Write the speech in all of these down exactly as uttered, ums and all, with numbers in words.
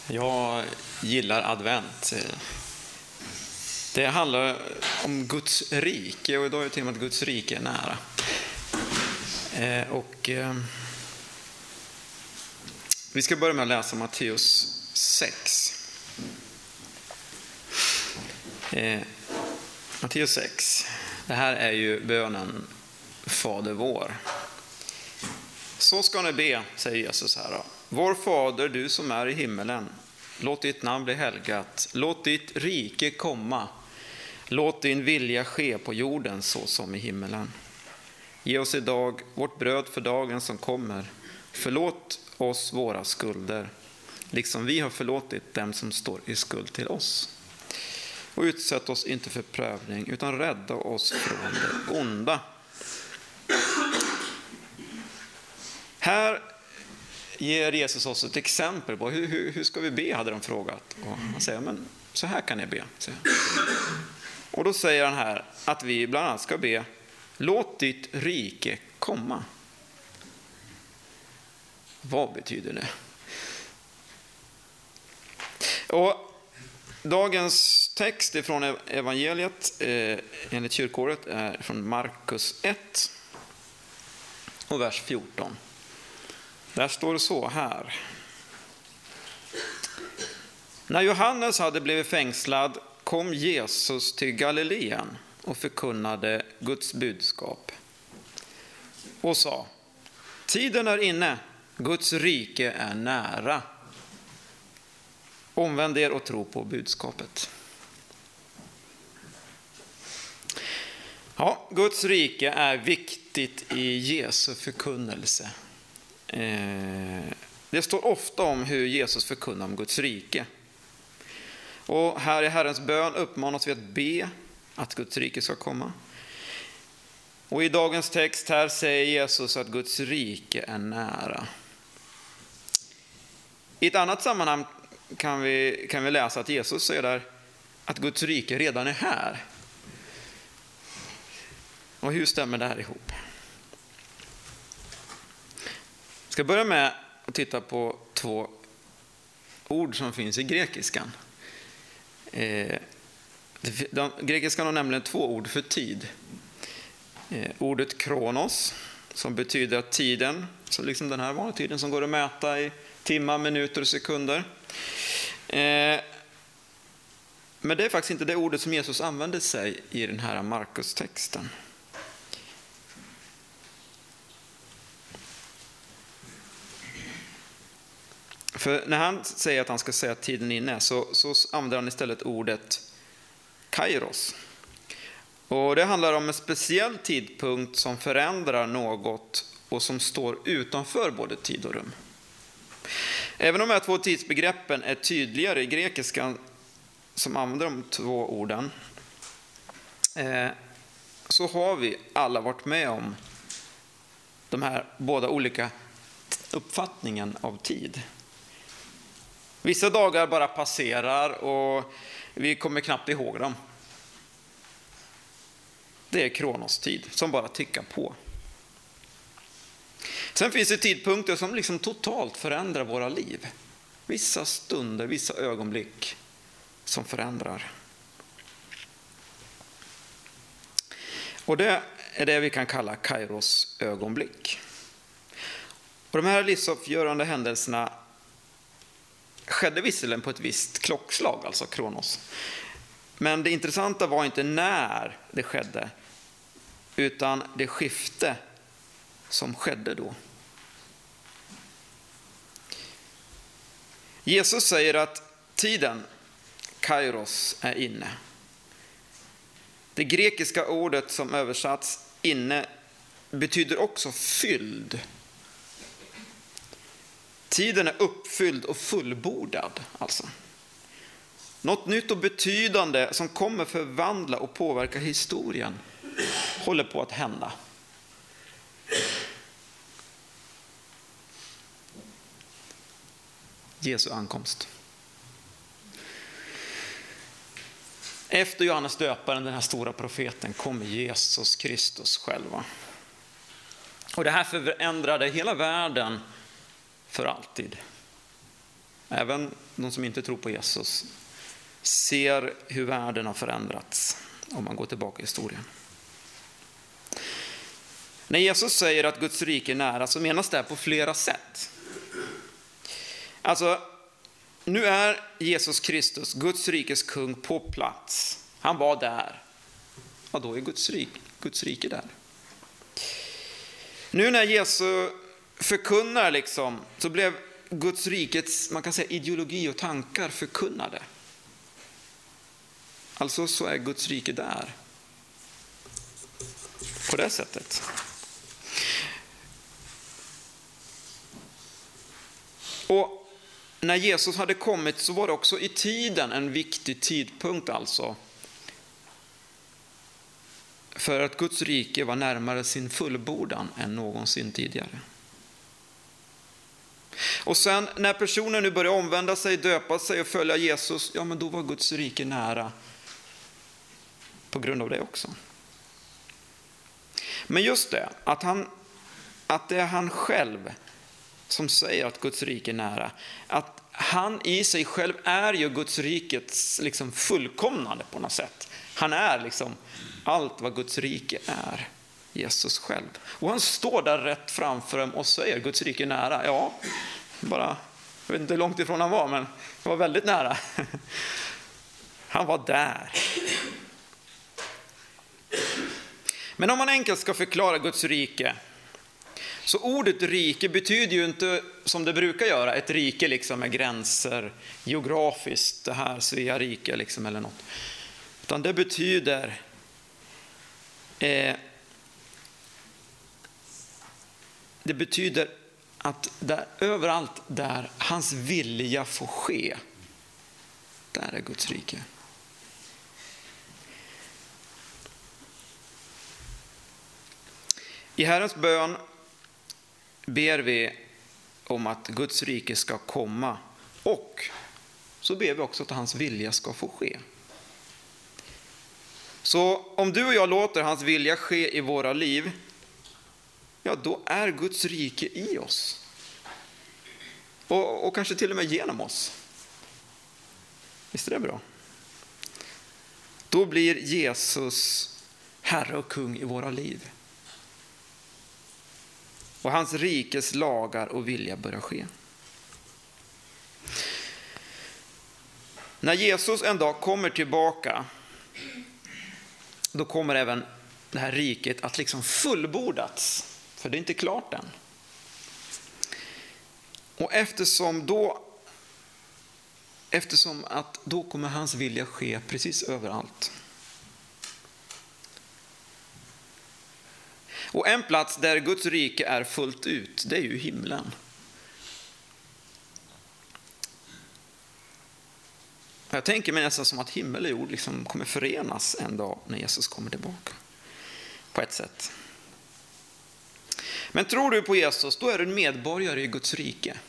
Jag gillar advent. Det handlar om Guds rike, och idag är temat Guds rike är nära. Eh, och eh, vi ska börja med att läsa Matteus sex. Eh, Matteus sex. Det här är ju bönen Fader vår. Så ska ni be, säger Jesus här då. Vår Fader, du som är i himmelen, låt ditt namn bli helgat. Låt ditt rike komma. Låt din vilja ske på jorden så som i himmelen. Ge oss idag vårt bröd för dagen som kommer. Förlåt oss våra skulder, liksom vi har förlåtit dem som står i skuld till oss. Och utsätt oss inte för prövning, utan rädda oss från det onda. Här ger Jesus oss ett exempel på hur, hur, hur ska vi be, hade de frågat. Och han säger, men så här kan ni be. Och då säger han här att vi bland annat ska be, låt ditt rike komma. Vad betyder det? Och dagens text från evangeliet eh, enligt kyrkåret är från Markus ett och vers fjorton. Där står det så här. När Johannes hade blivit fängslad kom Jesus till Galileen och förkunnade Guds budskap. Och sa, tiden är inne, Guds rike är nära. Omvänd er och tro på budskapet. Ja, Guds rike är viktigt i Jesu förkunnelse. Det står ofta om hur Jesus förkunnar om Guds rike. Och här i Herrens bön uppmanas vi att be att Guds rike ska komma. Och i dagens text här säger Jesus att Guds rike är nära. I ett annat sammanhang kan vi, kan vi läsa att Jesus säger där att Guds rike redan är här. Och hur stämmer det här ihop? Jag ska börja med att titta på två ord som finns i grekiskan. Eh, de, grekiskan har nämligen två ord för tid. Eh, ordet kronos, som betyder att tiden, så liksom den här vanliga tiden som går att mäta i timmar, minuter och sekunder. Eh, men det är faktiskt inte det ordet som Jesus använder sig i den här Markus-texten. För när han säger att han ska säga att tiden är inne så, så använder han istället ordet kairos. Och det handlar om en speciell tidpunkt som förändrar något och som står utanför både tid och rum. Även om de här två tidsbegreppen är tydligare i grekiskan som använder de två orden eh, så har vi alla varit med om de här båda olika uppfattningen av tid. Vissa dagar bara passerar och vi kommer knappt ihåg dem. Det är kronostid som bara tickar på. Sen finns det tidpunkter som liksom totalt förändrar våra liv. Vissa stunder, vissa ögonblick som förändrar. Och det är det vi kan kalla Kairos ögonblick. Och de här livsavgörande händelserna skedde visserligen på ett visst klockslag, alltså kronos. Men det intressanta var inte när det skedde, utan det skifte som skedde då. Jesus säger att tiden, kairos, är inne. Det grekiska ordet som översatts inne betyder också fylld. Tiden är uppfylld och fullbordad, alltså. Något nytt och betydande som kommer förvandla och påverka historien håller på att hända. Jesu ankomst. Efter Johannes döparen, den här stora profeten, kommer Jesus Kristus själva. Och det här förändrade hela världen för alltid. även de som inte tror på Jesus, ser hur världen har förändrats om man går tillbaka i historien. När Jesus säger att Guds rike är nära så menas det på flera sätt. Alltså, nu är Jesus Kristus, Guds rikes kung, på plats. Han var där. Ja, då är Guds rike, Guds rike där. Nu när Jesus förkunnar liksom, så blev Guds rikets, man kan säga, ideologi och tankar förkunnade. Alltså så är Guds rike där. På det sättet. Och när Jesus hade kommit så var det också i tiden en viktig tidpunkt alltså. För att Guds rike var närmare sin fullbordan än någonsin tidigare. Och sen när personen nu började omvända sig, döpa sig och följa Jesus, ja men då var Guds rike nära på grund av det också. Men just det, att, han, att det är han själv som säger att Guds rike är nära. Att han i sig själv är ju Guds rikets liksom fullkomnande på något sätt. Han är liksom allt vad Guds rike är, Jesus själv. Och han står där rätt framför dem och säger Guds rike är nära. Ja, bara, jag vet inte hur långt ifrån han var, men det var väldigt nära. Han var där. Men om man enkelt ska förklara Guds rike, så ordet rike betyder ju inte som det brukar göra ett rike liksom med gränser geografiskt, det här Svea rike liksom eller något. Utan det betyder eh, det betyder att där, överallt där hans vilja får ske, där är Guds rike. I Herrens bön ber vi om att Guds rike ska komma, och så ber vi också att hans vilja ska få ske. Så om du och jag låter hans vilja ske i våra liv, ja då är Guds rike i oss. Och, och kanske till och med genom oss. Visst är det bra? Då blir Jesus Herre och kung i våra liv. Och hans rikes lagar och vilja börjar ske. När Jesus en dag kommer tillbaka, då kommer även det här riket att liksom fullbordats. För det är inte klart än. Och eftersom då eftersom att då kommer hans vilja ske precis överallt. Och en plats där Guds rike är fullt ut, det är ju himlen. Jag tänker mig nästan som att himmel och jord liksom kommer förenas en dag när Jesus kommer tillbaka. På ett sätt. Men tror du på Jesus, då är du en medborgare i Guds rike.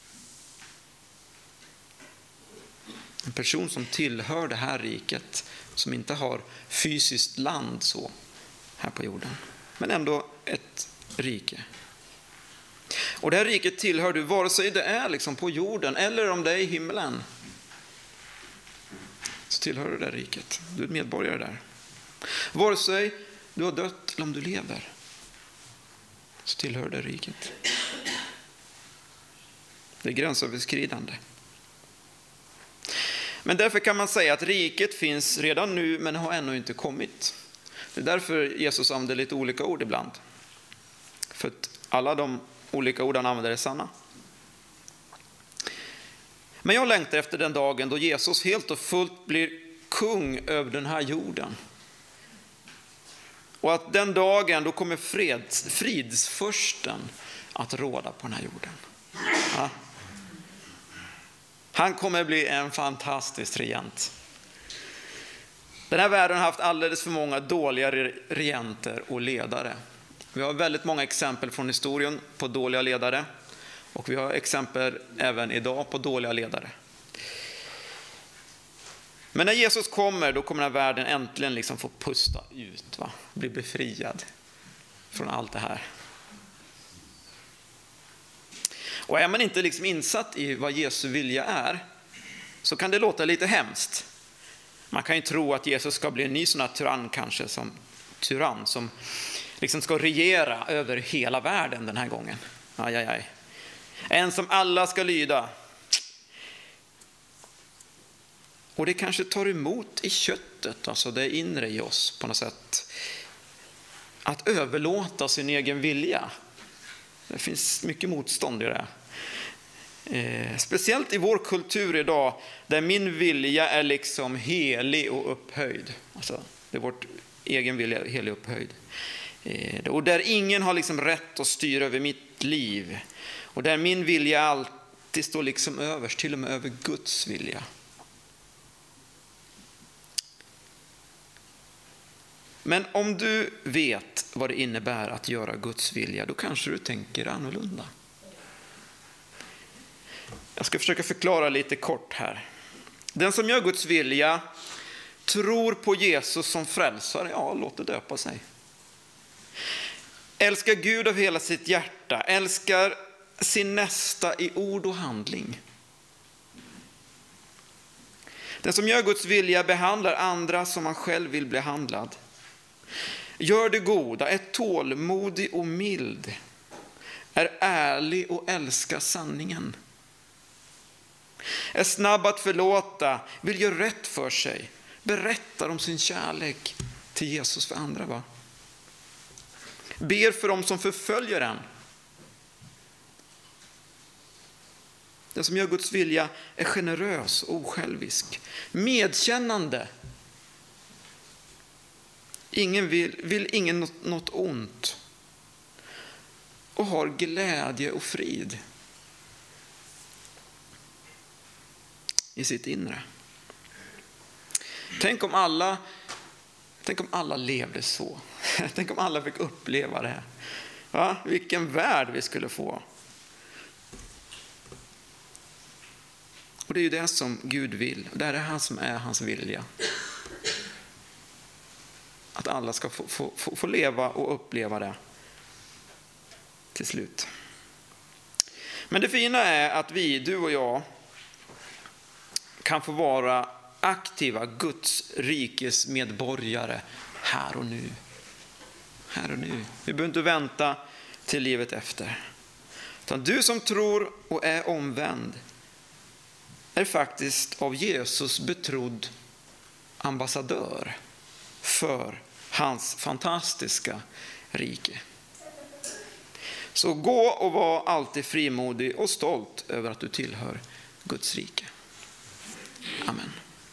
En person som tillhör det här riket, som inte har fysiskt land så här på jorden. Men ändå ett rike. Och det här riket tillhör du vare sig det är liksom på jorden eller om det är i himlen. Så tillhör du det riket. Du är medborgare där. Vare sig du har dött eller om du lever, så tillhör det riket. Det är gränsöverskridande. Men därför kan man säga att riket finns redan nu men har ännu inte kommit. Det är därför Jesus använder lite olika ord ibland. För att alla de olika orden använder är sanna. Men jag längtar efter den dagen då Jesus helt och fullt blir kung över den här jorden. Och att den dagen då kommer freds, fridsförsten att råda på den här jorden. Ja. Han kommer bli en fantastisk regent. Den här världen har haft alldeles för många dåliga regenter och ledare. Vi har väldigt många exempel från historien på dåliga ledare. Och vi har exempel även idag på dåliga ledare. Men när Jesus kommer, då kommer den här världen äntligen liksom få pusta ut. Va? Bli befriad från allt det här. Och är man inte liksom insatt i vad Jesu vilja är, så kan det låta lite hemskt. Man kan ju tro att Jesus ska bli en ny sån här tyrann kanske, som tyrann som liksom ska regera över hela världen den här gången. Aj, aj, aj. En som alla ska lyda. Och det kanske tar emot i köttet, alltså det inre i oss på något sätt. Att överlåta sin egen vilja. Det finns mycket motstånd i det. Eh, speciellt i vår kultur idag, där min vilja är liksom helig och upphöjd. Alltså, det är vårt egen vilja helig och upphöjd. Eh, och där ingen har liksom rätt att styra över mitt liv. Och där min vilja alltid står liksom överst, till och med över Guds vilja. Men om du vet vad det innebär att göra Guds vilja, då kanske du tänker annorlunda. Jag ska försöka förklara lite kort här. Den som gör Guds vilja tror på Jesus som frälsare, ja, låt det döpa sig. Älskar Gud av hela sitt hjärta, älskar sin nästa i ord och handling. Den som gör Guds vilja behandlar andra som man själv vill bli behandlad. Gör det goda, är tålmodig och mild, är ärlig och älskar sanningen. Är snabb att förlåta, vill göra rätt för sig, berättar om sin kärlek till Jesus för andra. Va? Ber för dem som förföljer en. Den som gör Guds vilja är generös och osjälvisk, medkännande. Ingen vill, vill ingen något, något ont och har glädje och frid i sitt inre. Tänk om alla, tänk om alla levde så. Tänk om alla fick uppleva det. Va? Vilken värld vi skulle få. Och det är ju det som Gud vill. Det är det här som är hans vilja. Att alla ska få, få, få, få leva och uppleva det till slut. Men det fina är att vi, du och jag, kan få vara aktiva Guds rikes medborgare här och nu. Här och nu. Vi behöver inte vänta till livet efter. Utan du som tror och är omvänd är faktiskt av Jesus betrodd ambassadör för hans fantastiska rike. Så gå och var alltid frimodig och stolt över att du tillhör Guds rike. Amen.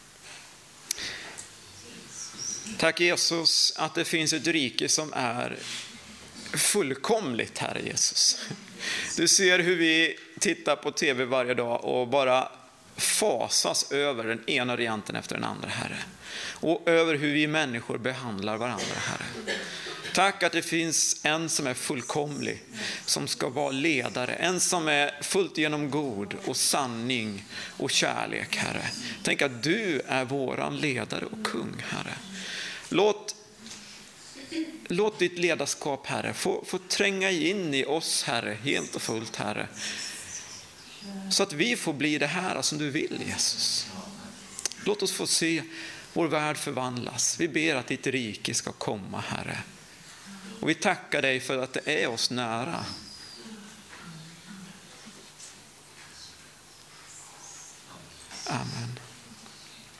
Tack Jesus att det finns ett rike som är fullkomligt, Herre Jesus. Du ser hur vi tittar på tv varje dag och bara fasas över den ena varianten efter den andra, Herre. Och över hur vi människor behandlar varandra, Herre. Tack att det finns en som är fullkomlig, som ska vara ledare. En som är fullt genom god och sanning och kärlek, Herre. Tänk att du är våran ledare och kung, Herre. Låt, låt ditt ledarskap, Herre, få, få tränga in i oss, Herre, helt och fullt, Herre. Så att vi får bli det här som du vill, Jesus. Låt oss få se vår värld förvandlas. Vi ber att ditt rike ska komma, Herre. Och vi tackar dig för att det är oss nära. Amen.